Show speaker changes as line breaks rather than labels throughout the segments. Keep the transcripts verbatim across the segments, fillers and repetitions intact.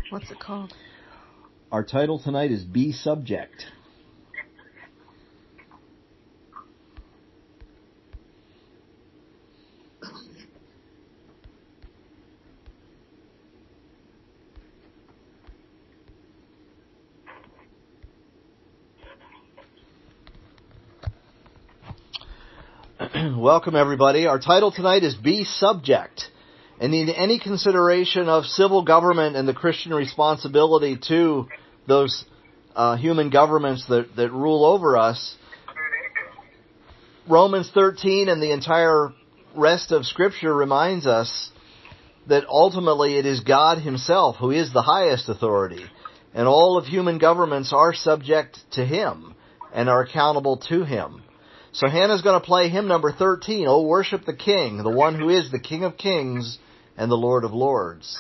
What's it called?
Our title tonight is Be Subject. Welcome, everybody. Our title tonight is Be Subject. And in any consideration of civil government and the Christian responsibility to those uh, human governments that, that rule over us, Romans thirteen and the entire rest of Scripture reminds us that ultimately it is God Himself who is the highest authority. And all of human governments are subject to Him and are accountable to Him. So Hannah's going to play hymn number thirteen, Oh, Worship the King, the one who is the King of Kings and the Lord of Lords.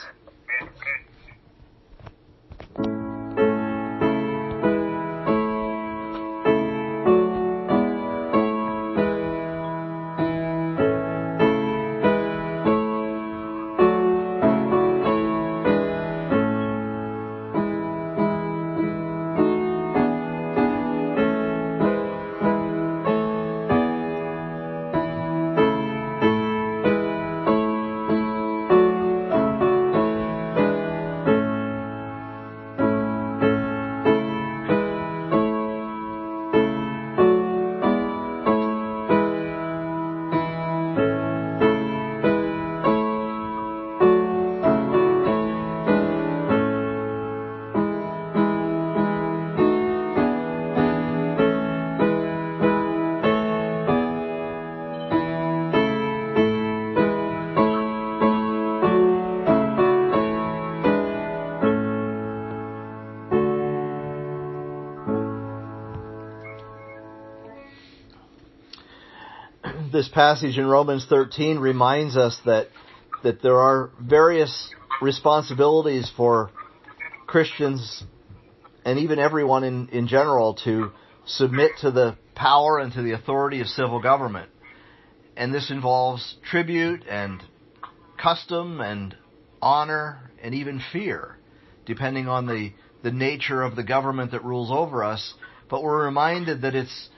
This passage in Romans thirteen reminds us that that there are various responsibilities for Christians and even everyone in, in general to submit to the power and to the authority of civil government. And this involves tribute and custom and honor and even fear, depending on the, the nature of the government that rules over us. But we're reminded that it's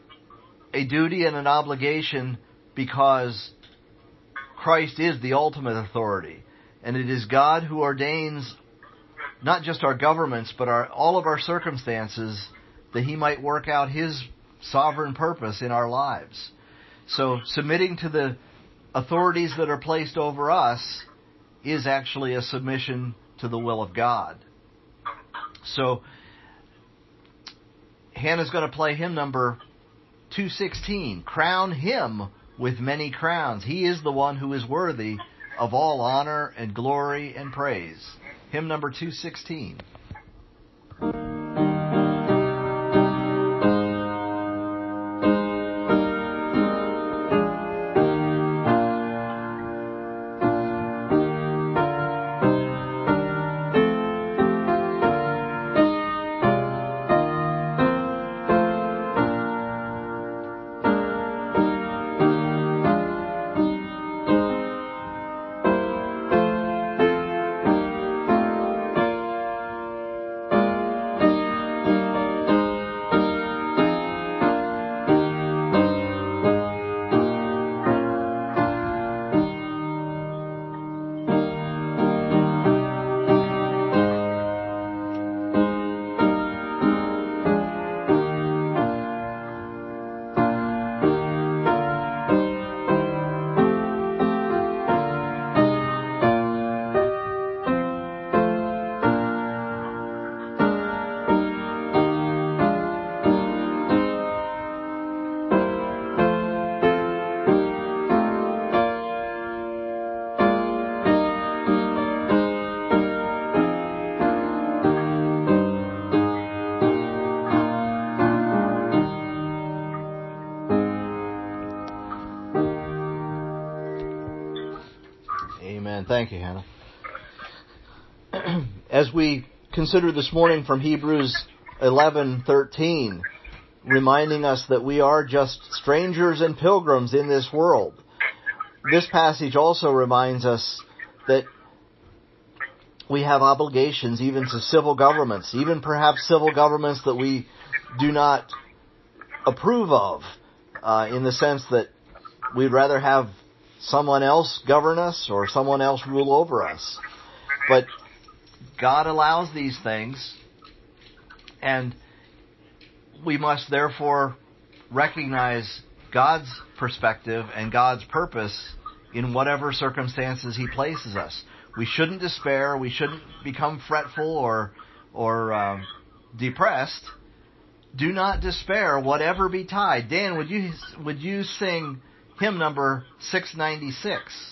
a duty and an obligation because Christ is the ultimate authority. And it is God who ordains not just our governments, but our, all of our circumstances, that He might work out His sovereign purpose in our lives. So submitting to the authorities that are placed over us is actually a submission to the will of God. So Hannah's going to play hymn number two sixteen, Crown Him with many crowns. He is the one who is worthy of all honor and glory and praise. Hymn number two sixteen. Thank you, Hannah. As we consider this morning from Hebrews eleven thirteen, reminding us that we are just strangers and pilgrims in this world, this passage also reminds us that we have obligations even to civil governments, even perhaps civil governments that we do not approve of, uh, in the sense that we'd rather have someone else govern us or someone else rule over us. But God allows these things, and we must therefore recognize God's perspective and God's purpose in whatever circumstances He places us. We shouldn't despair. We shouldn't become fretful or or um, depressed. Do not despair, whatever betide. Dan, would you would you sing hymn number six ninety-six?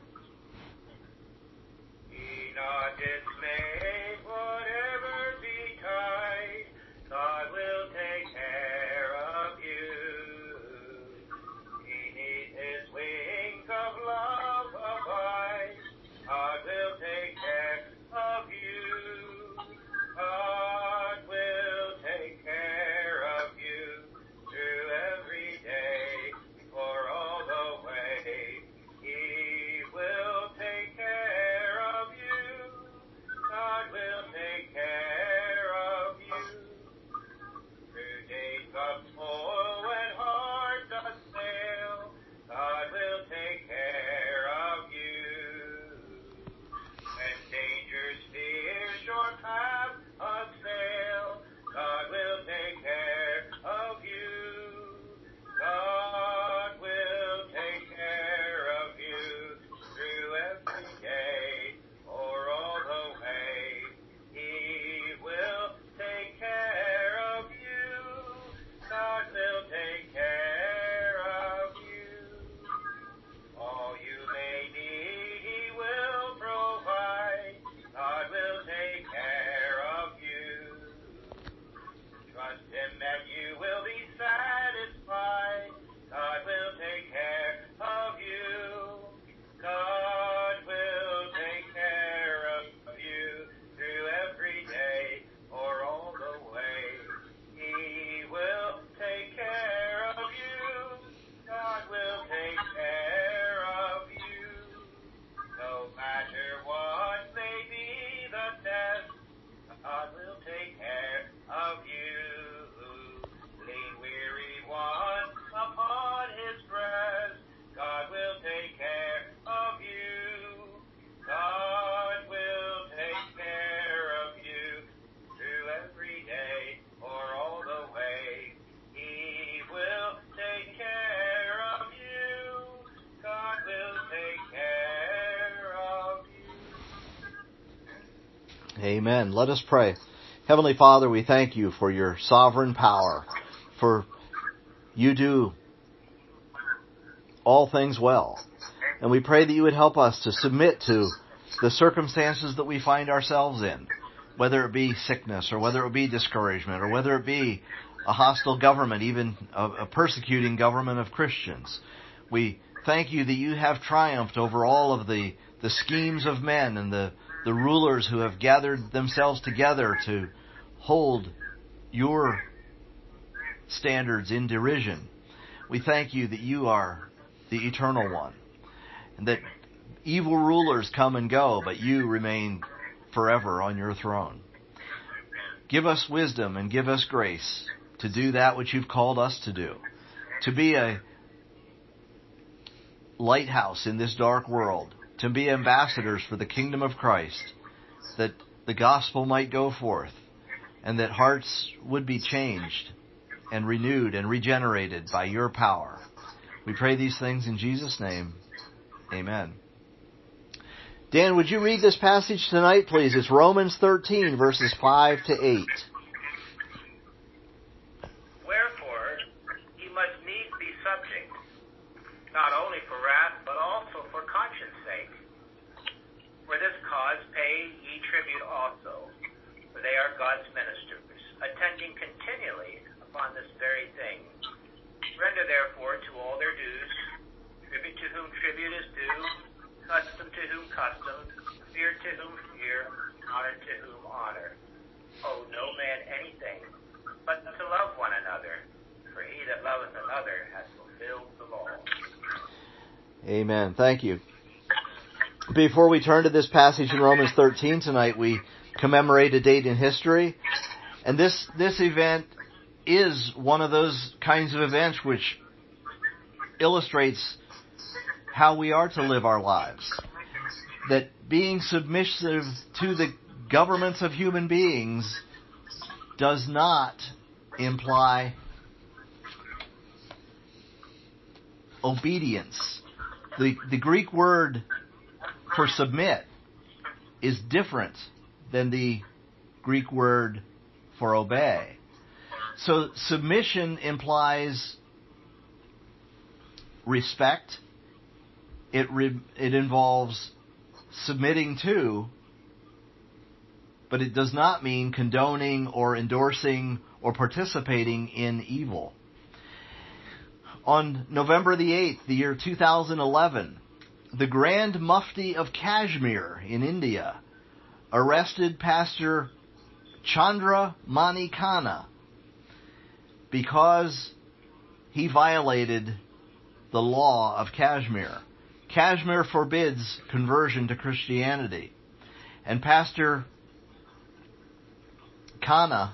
Amen. Let us pray. Heavenly Father, we thank you for your sovereign power, for you do all things well. And we pray that you would help us to submit to the circumstances that we find ourselves in, whether it be sickness or whether it be discouragement or whether it be a hostile government, even a, a persecuting government of Christians. We thank you that you have triumphed over all of the, the schemes of men and the the rulers who have gathered themselves together to hold your standards in derision. We thank you that you are the eternal one, and that evil rulers come and go, but you remain forever on your throne. Give us wisdom and give us grace to do that which you've called us to do, to be a lighthouse in this dark world, to be ambassadors for the kingdom of Christ, that the gospel might go forth, and that hearts would be changed and renewed and regenerated by your power. We pray these things in Jesus' name. Amen. Dan, would you read this passage tonight, please? It's Romans thirteen, verses five to eight.
Wherefore, ye must needs be subject, not only for wrath, but also for conscience sake. For this cause pay ye tribute also, for they are God's ministers, attending continually upon this very thing. Render therefore to all their dues, tribute to whom tribute is due, custom to whom custom, fear to whom fear, honor to whom honor. Owe no man anything, but to love one another, for he that loveth another hath fulfilled the law.
Amen. Thank you. Before we turn to this passage in Romans thirteen tonight, we commemorate a date in history. And this, this event is one of those kinds of events which illustrates how we are to live our lives. That being submissive to the governments of human beings does not imply obedience. The, the Greek word for submit is different than the Greek word for obey. So submission implies respect. It re, it involves submitting to, but it does not mean condoning or endorsing or participating in evil. On November the eighth, the year two thousand eleven, the Grand Mufti of Kashmir in India arrested Pastor Chandra Mani Khanna because he violated the law of Kashmir. Kashmir forbids conversion to Christianity. And Pastor Khanna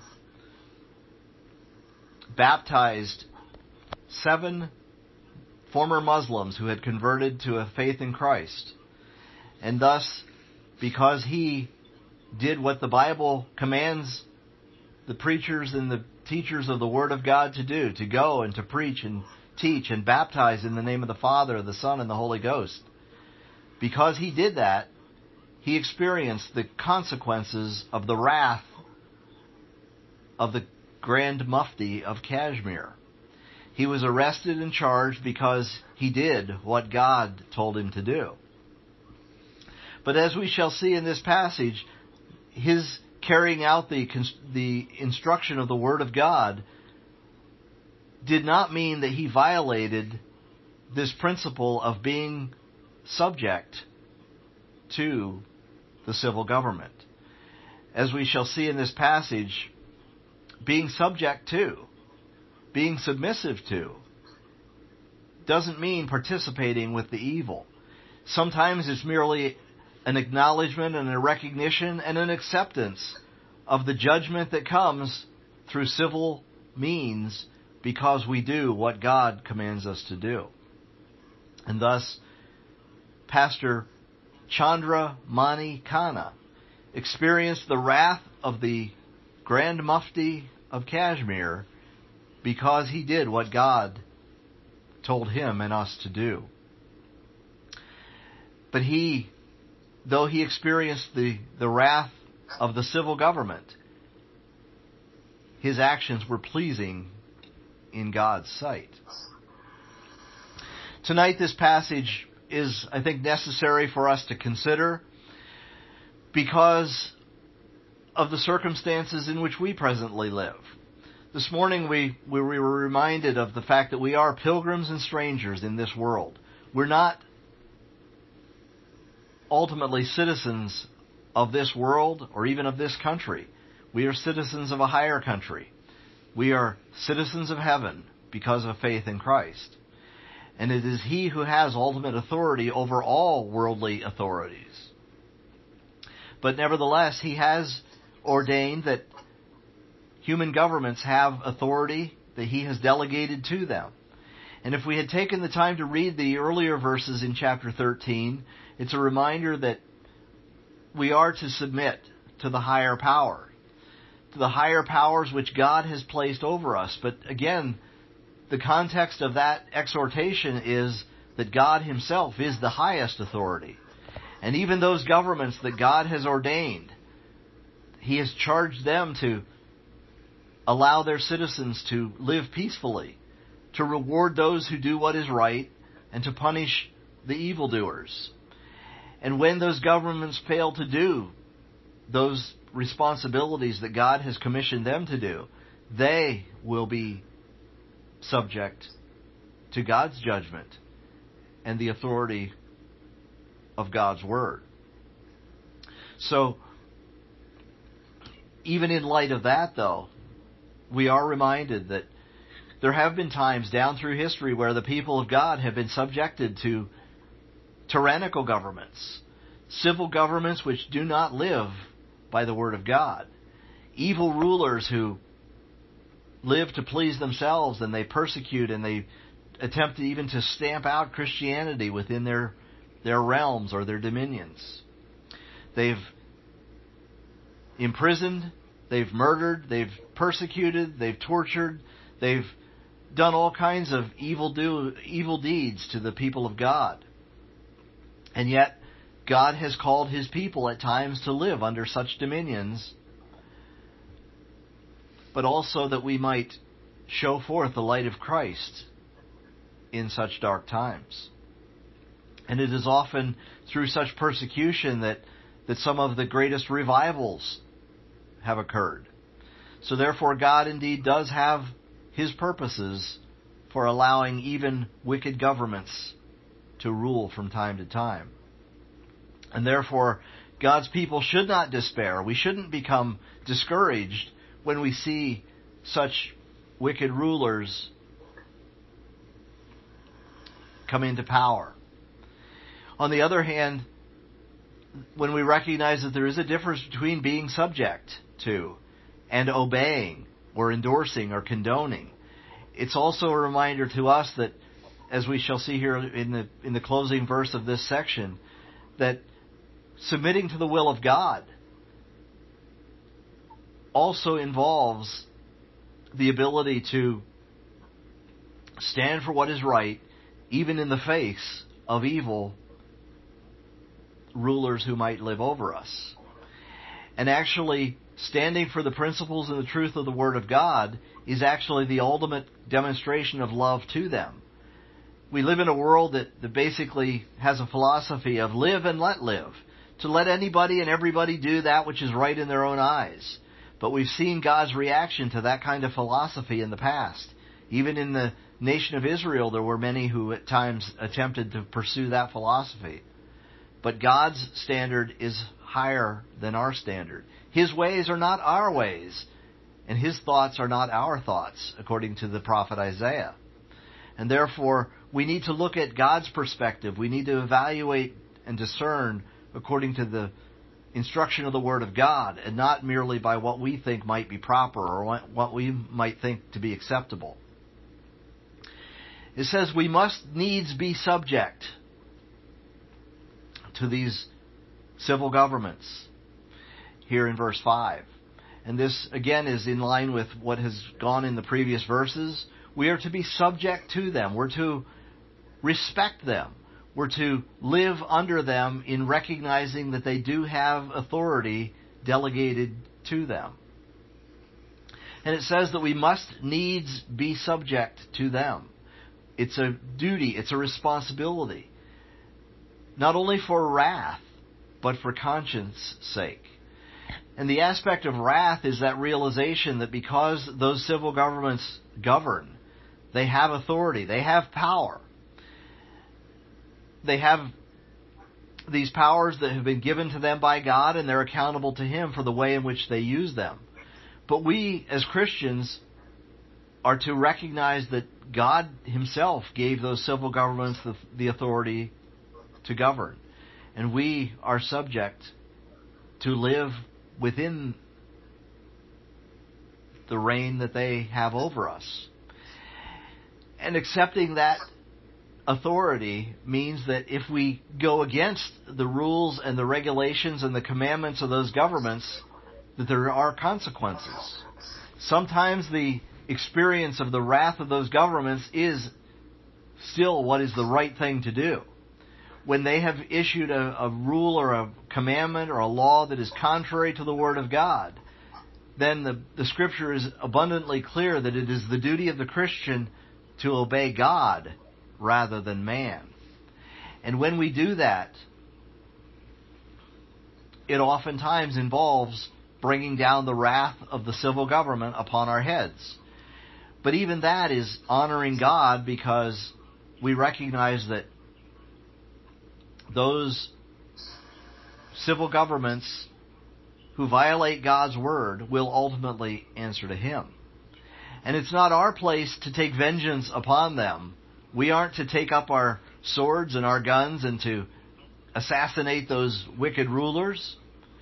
baptized seven former Muslims who had converted to a faith in Christ. And thus, because he did what the Bible commands the preachers and the teachers of the Word of God to do, to go and to preach and teach and baptize in the name of the Father, the Son, and the Holy Ghost. Because he did that, he experienced the consequences of the wrath of the Grand Mufti of Kashmir. He was arrested and charged because he did what God told him to do. But as we shall see in this passage, his carrying out the the instruction of the Word of God did not mean that he violated this principle of being subject to the civil government. As we shall see in this passage, being subject to, being submissive to, doesn't mean participating with the evil. Sometimes it's merely an acknowledgement and a recognition and an acceptance of the judgment that comes through civil means because we do what God commands us to do. And thus, Pastor Chandra Mani Khanna experienced the wrath of the Grand Mufti of Kashmir because he did what God told him and us to do. But he, though he experienced the, the wrath of the civil government, his actions were pleasing in God's sight. Tonight, this passage is, I think, necessary for us to consider because of the circumstances in which we presently live. This morning we, we were reminded of the fact that we are pilgrims and strangers in this world. We're not ultimately citizens of this world or even of this country. We are citizens of a higher country. We are citizens of heaven because of faith in Christ. And it is He who has ultimate authority over all worldly authorities. But nevertheless, He has ordained that human governments have authority that He has delegated to them. And if we had taken the time to read the earlier verses in chapter thirteen, it's a reminder that we are to submit to the higher power, to the higher powers which God has placed over us. But again, the context of that exhortation is that God Himself is the highest authority. And even those governments that God has ordained, He has charged them to allow their citizens to live peacefully, to reward those who do what is right, and to punish the evildoers. And when those governments fail to do those responsibilities that God has commissioned them to do, they will be subject to God's judgment and the authority of God's Word. So, even in light of that, though, we are reminded that there have been times down through history where the people of God have been subjected to tyrannical governments, civil governments which do not live by the word of God, evil rulers who live to please themselves, and they persecute and they attempt even to stamp out Christianity within their their realms or their dominions. They've imprisoned, they've murdered, they've persecuted, they've tortured, they've done all kinds of evil do evil deeds to the people of God. And yet, God has called His people at times to live under such dominions, but also that we might show forth the light of Christ in such dark times. And it is often through such persecution that, that some of the greatest revivals have occurred. So therefore, God indeed does have His purposes for allowing even wicked governments to rule from time to time. And therefore, God's people should not despair. We shouldn't become discouraged when we see such wicked rulers come into power. On the other hand, when we recognize that there is a difference between being subject to and obeying or endorsing or condoning, it's also a reminder to us that, as we shall see here in the in the closing verse of this section, that submitting to the will of God also involves the ability to stand for what is right, even in the face of evil rulers who might live over us. And actually, standing for the principles and the truth of the Word of God is actually the ultimate demonstration of love to them. We live in a world that, that basically has a philosophy of live and let live, to let anybody and everybody do that which is right in their own eyes. But we've seen God's reaction to that kind of philosophy in the past. Even in the nation of Israel, there were many who at times attempted to pursue that philosophy. But God's standard is higher than our standard. His ways are not our ways, and His thoughts are not our thoughts, according to the prophet Isaiah. And therefore, we need to look at God's perspective. We need to evaluate and discern according to the instruction of the Word of God, and not merely by what we think might be proper or what we might think to be acceptable. It says we must needs be subject to these civil governments here in verse five. And this, again, is in line with what has gone in the previous verses. We are to be subject to them. We're to respect them. We're to live under them in recognizing that they do have authority delegated to them. And it says that we must needs be subject to them. It's a duty, it's a responsibility. Not only for wrath, but for conscience sake. And the aspect of wrath is that realization that because those civil governments govern, they have authority, they have power. They have these powers that have been given to them by God, and they're accountable to Him for the way in which they use them. But we, as Christians, are to recognize that God Himself gave those civil governments the, the authority to govern. And we are subject to live within the reign that they have over us. And accepting that authority means that if we go against the rules and the regulations and the commandments of those governments, that there are consequences. Sometimes the experience of the wrath of those governments is still what is the right thing to do. When they have issued a, a rule or a commandment or a law that is contrary to the Word of God, then the, the Scripture is abundantly clear that it is the duty of the Christian to obey God rather than man. And when we do that, it oftentimes involves bringing down the wrath of the civil government upon our heads. But even that is honoring God, because we recognize that those civil governments who violate God's word will ultimately answer to Him. And it's not our place to take vengeance upon them. We aren't to take up our swords and our guns and to assassinate those wicked rulers,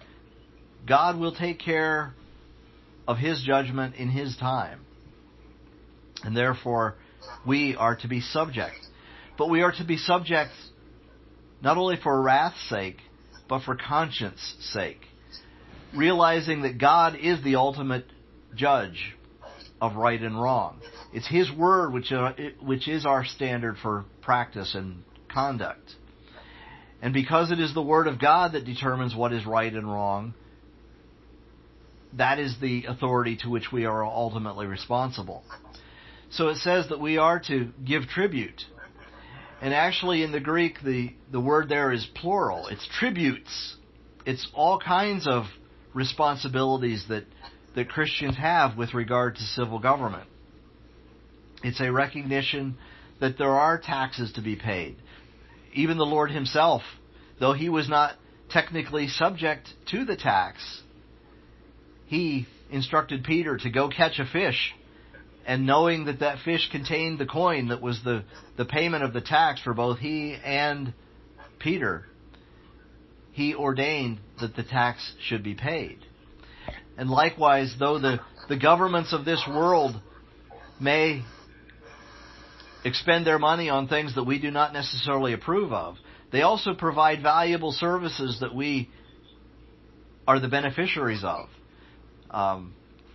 God will take care of His judgment in His time. And therefore, we are to be subject. But we are to be subject not only for wrath's sake, but for conscience sake. Realizing that God is the ultimate judge of right and wrong. It's His word which, uh, which is our standard for practice and conduct. And because it is the word of God that determines what is right and wrong, that is the authority to which we are ultimately responsible. So it says that we are to give tribute. And actually in the Greek, the, the word there is plural. It's tributes. It's all kinds of responsibilities that, that Christians have with regard to civil government. It's a recognition that there are taxes to be paid. Even the Lord Himself, though He was not technically subject to the tax, He instructed Peter to go catch a fish, and knowing that that fish contained the coin that was the, the payment of the tax for both he and Peter, He ordained that the tax should be paid. And likewise, though the, the governments of this world may expend their money on things that we do not necessarily approve of, they also provide valuable services that we are the beneficiaries of. Um,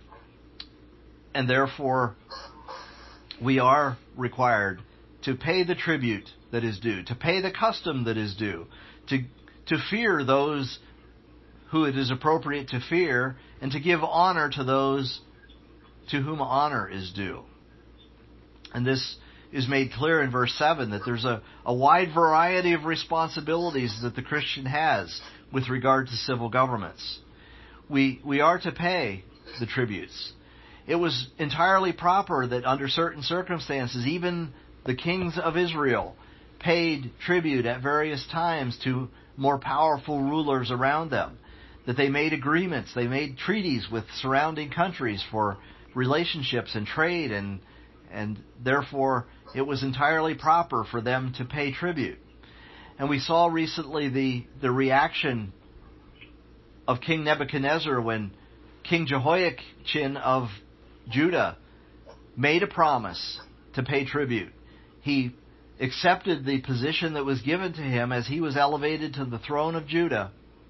and therefore, we are required to pay the tribute that is due, to pay the custom that is due, to to fear those who it is appropriate to fear, and to give honor to those to whom honor is due. And this is made clear in verse seven, that there's a, a wide variety of responsibilities that the Christian has with regard to civil governments. We we are to pay the tributes. It was entirely proper that under certain circumstances, even the kings of Israel paid tribute at various times to more powerful rulers around them. That they made agreements, they made treaties with surrounding countries for relationships and trade, and and therefore it was entirely proper for them to pay tribute. And we saw recently the, the reaction of King Nebuchadnezzar when King Jehoiachin of Judah made a promise to pay tribute. He accepted the position that was given to him as he was elevated to the throne of Judah.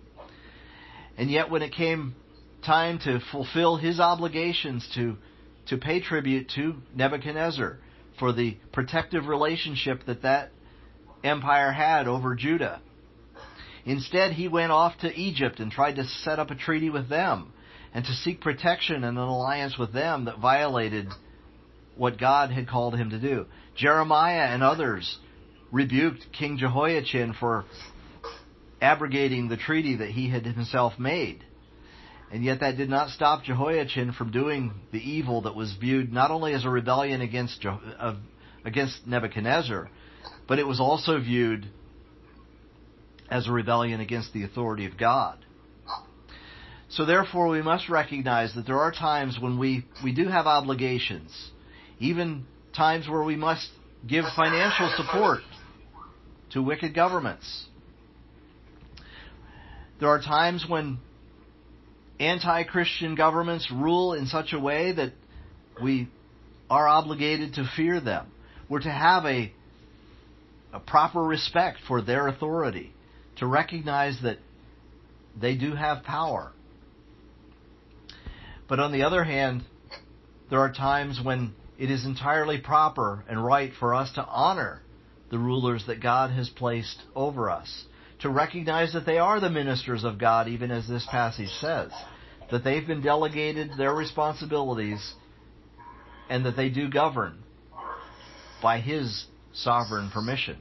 And yet when it came time to fulfill his obligations to, to pay tribute to Nebuchadnezzar for the protective relationship that that empire had over Judah, instead he went off to Egypt and tried to set up a treaty with them and to seek protection and an alliance with them that violated what God had called him to do. Jeremiah and others rebuked King Jehoiachin for abrogating the treaty that he had himself made. And yet that did not stop Jehoiachin from doing the evil that was viewed not only as a rebellion against Je- uh, against Nebuchadnezzar, but it was also viewed as a rebellion against the authority of God. So therefore we must recognize that there are times when we, we do have obligations, even times where we must give financial support to wicked governments. There are times when anti-Christian governments rule in such a way that we are obligated to fear them. We're to have a, a proper respect for their authority, to recognize that they do have power. But on the other hand, there are times when it is entirely proper and right for us to honor the rulers that God has placed over us, to recognize that they are the ministers of God, even as this passage says, that they've been delegated their responsibilities and that they do govern by His sovereign permission.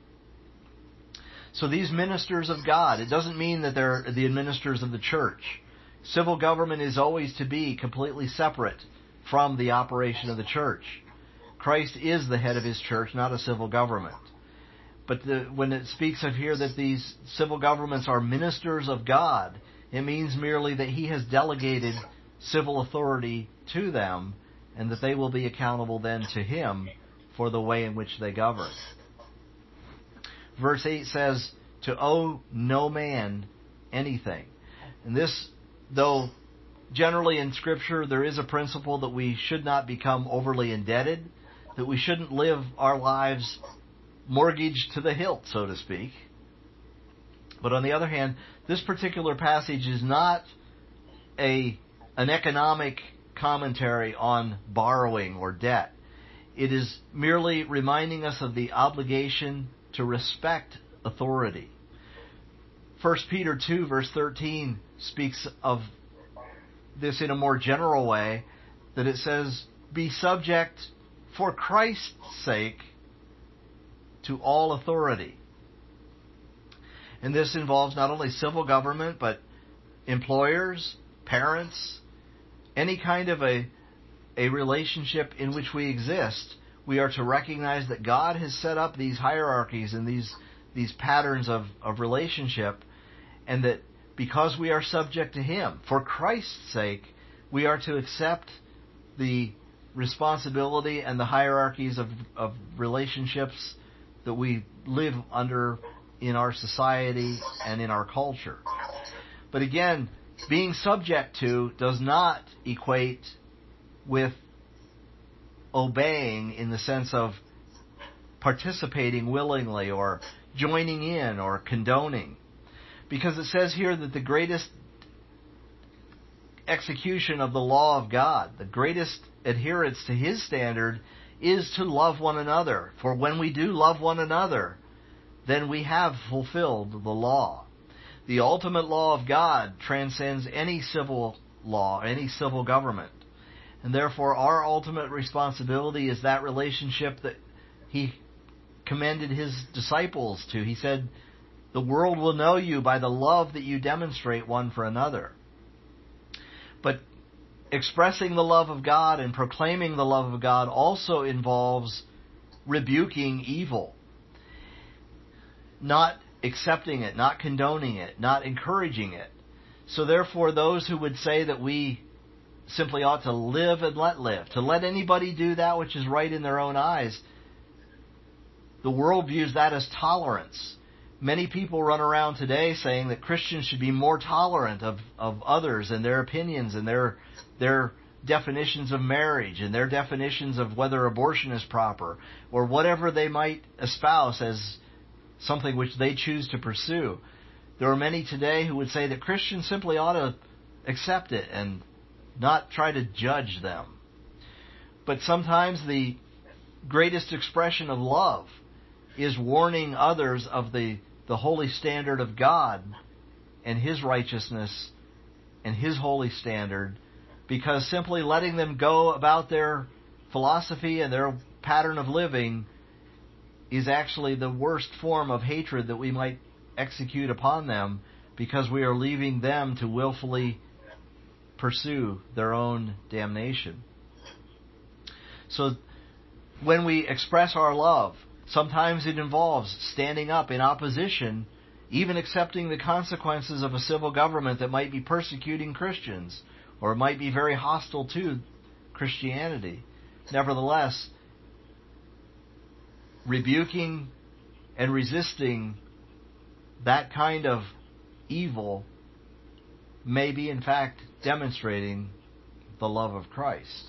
So these ministers of God, it doesn't mean that they're the ministers of the church. Civil government is always to be completely separate from the operation of the church. Christ is the head of His church, not a civil government. But the, when it speaks of here that these civil governments are ministers of God, it means merely that He has delegated civil authority to them and that they will be accountable then to Him for the way in which they govern. Verse eight says, to owe no man anything. And this, though generally in Scripture there is a principle that we should not become overly indebted, that we shouldn't live our lives mortgaged to the hilt, so to speak. But on the other hand, this particular passage is not a an economic commentary on borrowing or debt. It is merely reminding us of the obligation to respect authority. First Peter two verse thirteen speaks of this in a more general way, that it says, "Be subject for Christ's sake to all authority." And this involves not only civil government, but employers, parents, any kind of a a relationship in which we exist. We are to recognize that God has set up these hierarchies and these these patterns of, of relationship, and that because we are subject to Him, for Christ's sake, we are to accept the responsibility and the hierarchies of, of relationships that we live under in our society and in our culture. But again, being subject to does not equate with obeying in the sense of participating willingly or joining in or condoning. Because it says here that the greatest execution of the law of God, the greatest adherence to His standard, is to love one another. For when we do love one another, then we have fulfilled the law. The ultimate law of God transcends any civil law, any civil government. And therefore our ultimate responsibility is that relationship that He commended His disciples to. He said, "The world will know you by the love that you demonstrate one for another." But expressing the love of God and proclaiming the love of God also involves rebuking evil. Not accepting it, not condoning it, not encouraging it. So therefore those who would say that we simply ought to live and let live, to let anybody do that which is right in their own eyes, the world views that as tolerance. Many people run around today saying that Christians should be more tolerant of, of others and their opinions and their their definitions of marriage and their definitions of whether abortion is proper or whatever they might espouse as something which they choose to pursue. There are many today who would say that Christians simply ought to accept it and not try to judge them. But sometimes the greatest expression of love is warning others of the, the holy standard of God and His righteousness and His holy standard, because simply letting them go about their philosophy and their pattern of living is actually the worst form of hatred that we might execute upon them, because we are leaving them to willfully pursue their own damnation. So when we express our love, sometimes it involves standing up in opposition, even accepting the consequences of a civil government that might be persecuting Christians or might be very hostile to Christianity. Nevertheless, rebuking and resisting that kind of evil may be in fact demonstrating the love of Christ.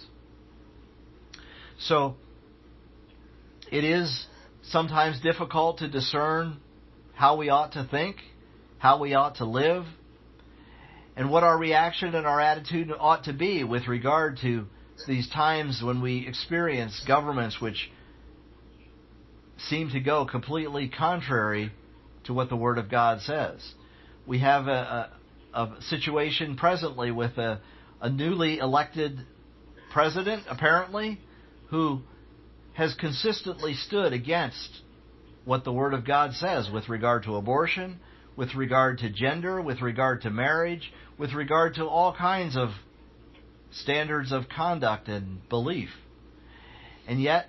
So it is sometimes difficult to discern how we ought to think, how we ought to live, and what our reaction and our attitude ought to be with regard to these times when we experience governments which seem to go completely contrary to what the Word of God says. We have a, a, a situation presently with a, a newly elected president, apparently, who has consistently stood against what the Word of God says with regard to abortion, with regard to gender, with regard to marriage, with regard to all kinds of standards of conduct and belief. And yet,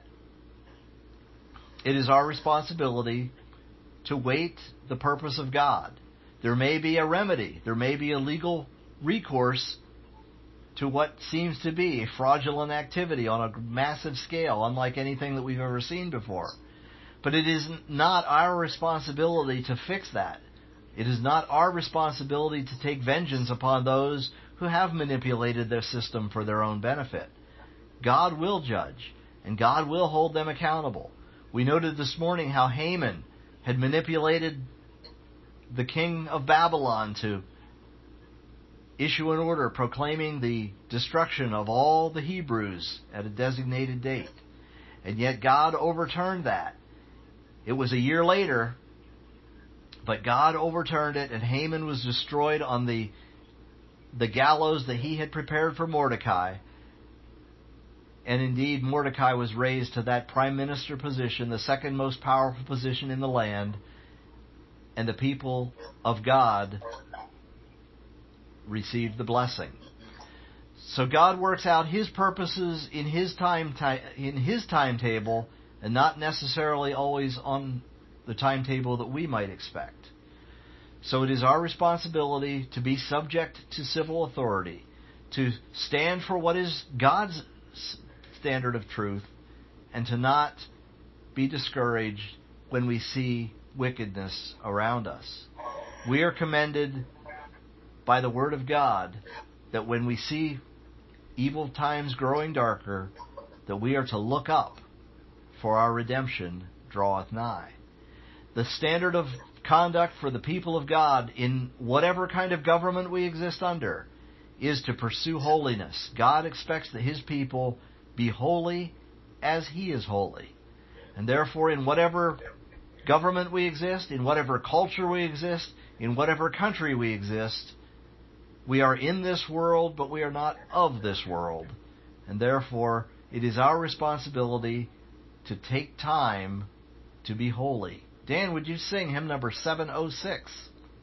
it is our responsibility to wait the purpose of God. There may be a remedy, there may be a legal recourse to what seems to be fraudulent activity on a massive scale, unlike anything that we've ever seen before. But it is not our responsibility to fix that. It is not our responsibility to take vengeance upon those who have manipulated their system for their own benefit. God will judge, and God will hold them accountable. We noted this morning how Haman had manipulated the king of Babylon to issue an order proclaiming the destruction of all the Hebrews at a designated date. And yet God overturned that. It was a year later, but God overturned it, and Haman was destroyed on the, the gallows that he had prepared for Mordecai. And indeed, Mordecai was raised to that prime minister position, the second most powerful position in the land, and the people of God received the blessing. So God works out His purposes in His time in His timetable, and not necessarily always on the timetable that we might expect. So it is our responsibility to be subject to civil authority, to stand for what is God's standard of truth, and to not be discouraged when we see wickedness around us. We are commended by the Word of God that when we see evil times growing darker, that we are to look up, for our redemption draweth nigh. The standard of conduct for the people of God in whatever kind of government we exist under is to pursue holiness. God expects that His people be holy as He is holy. And therefore, in whatever government we exist, in whatever culture we exist, in whatever country we exist, we are in this world, but we are not of this world. And therefore, it is our responsibility to take time to be holy. Dan, would you sing hymn number seven oh six?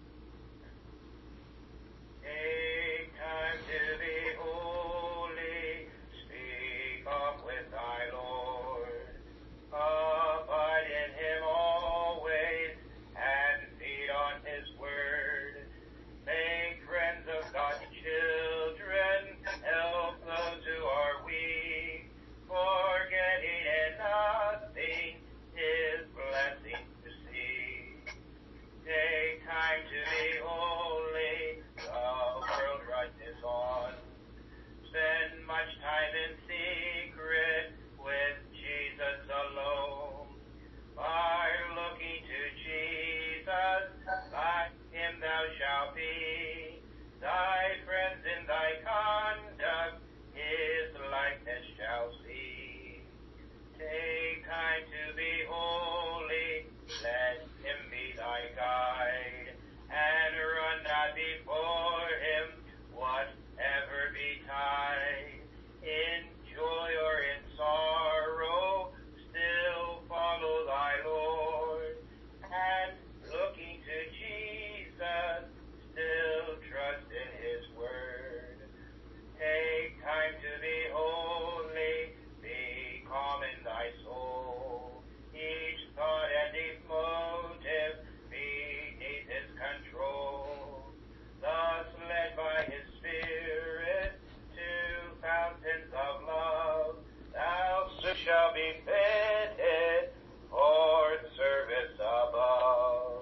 Take time to be holy, speak up with thy Lord, abide in Him always, and feed on His word. Make friends of God's children, help those who are weak, forgetting in nothing His blessing to see. Take time to be holy, the world rushes on. Spend much time in secret with Jesus alone. By looking to Jesus, like Him thou shalt be. Thy friends in thy conduct His likeness shall see. Take time to be holy, let Him be thy guide, and run not before Him, whatever betide. In joy or in sorrow, still follow thy Lord, and looking to Jesus, still trust in His word. Take time to be holy, be calm in thy soul. Each thought and each motive beneath His control. Thus led by His Spirit to fountains of love, thou soon shalt be fitted for service above.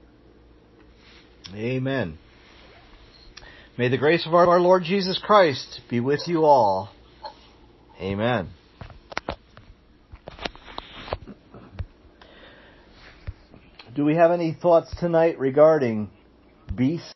Amen. May the grace of our Lord Jesus Christ be with you all. Amen. Do we have any thoughts tonight regarding beasts?